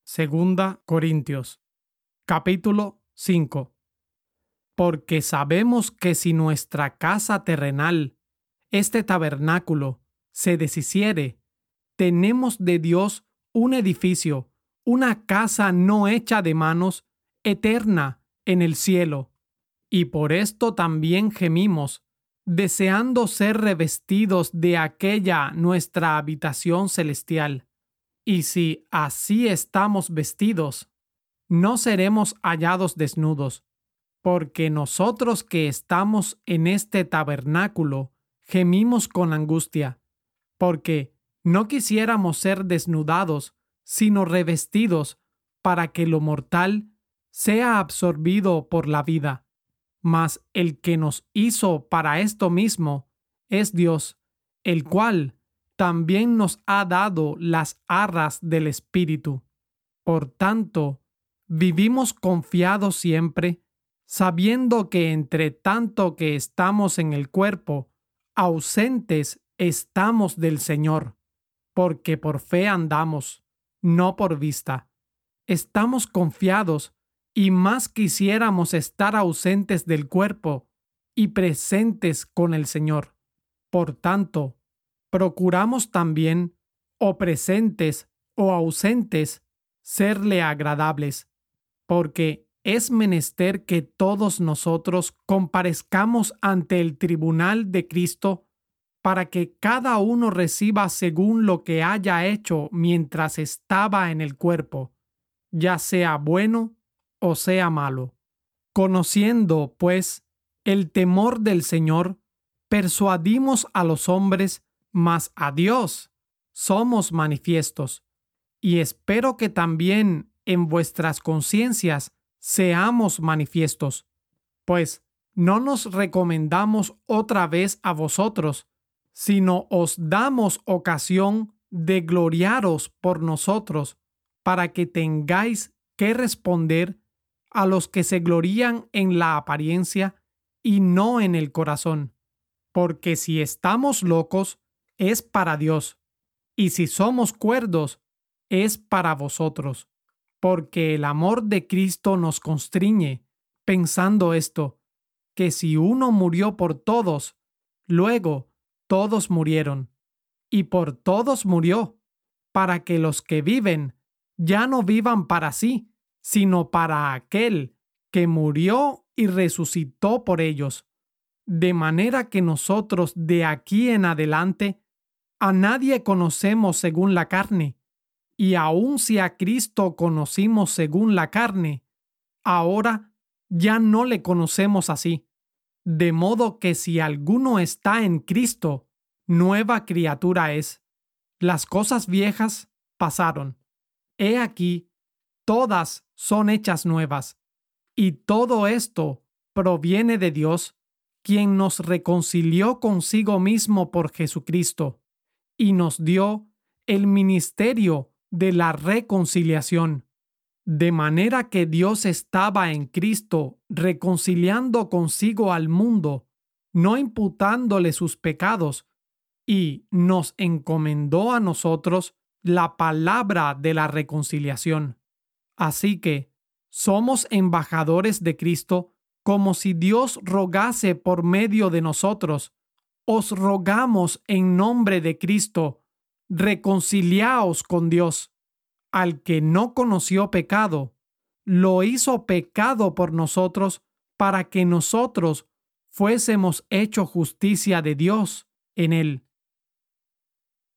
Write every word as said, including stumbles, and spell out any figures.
Segunda Corintios, capítulo cinco. Porque sabemos que si nuestra casa terrenal, este tabernáculo, se deshiciere, tenemos de Dios un edificio, una casa no hecha de manos, eterna en el cielo. Y por esto también gemimos, deseando ser revestidos de aquella nuestra habitación celestial. Y si así estamos vestidos, no seremos hallados desnudos, porque nosotros que estamos en este tabernáculo gemimos con angustia, porque no quisiéramos ser desnudados, sino revestidos, para que lo mortal sea absorbido por la vida. Mas el que nos hizo para esto mismo es Dios, el cual también nos ha dado las arras del Espíritu. Por tanto, vivimos confiados siempre, sabiendo que entre tanto que estamos en el cuerpo, ausentes estamos del Señor, porque por fe andamos, no por vista. Estamos confiados y más quisiéramos estar ausentes del cuerpo y presentes con el Señor. Por tanto, procuramos también, o presentes o ausentes, serle agradables, porque es menester que todos nosotros comparezcamos ante el tribunal de Cristo para que cada uno reciba según lo que haya hecho mientras estaba en el cuerpo, ya sea bueno o sea malo. Conociendo, pues, el temor del Señor, persuadimos a los hombres, mas a Dios somos manifiestos. Y espero que también en vuestras conciencias seamos manifiestos, pues no nos recomendamos otra vez a vosotros, sino os damos ocasión de gloriaros por nosotros, para que tengáis que responder a los que se glorían en la apariencia y no en el corazón. Porque si estamos locos, es para Dios, y si somos cuerdos, es para vosotros. Porque el amor de Cristo nos constriñe, pensando esto, que si uno murió por todos, luego todos murieron, y por todos murió, para que los que viven ya no vivan para sí, sino para aquel que murió y resucitó por ellos. De manera que nosotros de aquí en adelante a nadie conocemos según la carne, y aun si a Cristo conocimos según la carne, ahora ya no le conocemos así. De modo que si alguno está en Cristo, nueva criatura es. Las cosas viejas pasaron. He aquí, todas son hechas nuevas. Y todo esto proviene de Dios, quien nos reconcilió consigo mismo por Jesucristo, y nos dio el ministerio de la reconciliación. De manera que Dios estaba en Cristo reconciliando consigo al mundo, no imputándole sus pecados, y nos encomendó a nosotros la palabra de la reconciliación. Así que somos embajadores de Cristo, como si Dios rogase por medio de nosotros. Os rogamos en nombre de Cristo, reconciliaos con Dios. Al que no conoció pecado, lo hizo pecado por nosotros, para que nosotros fuésemos hecho justicia de Dios en él.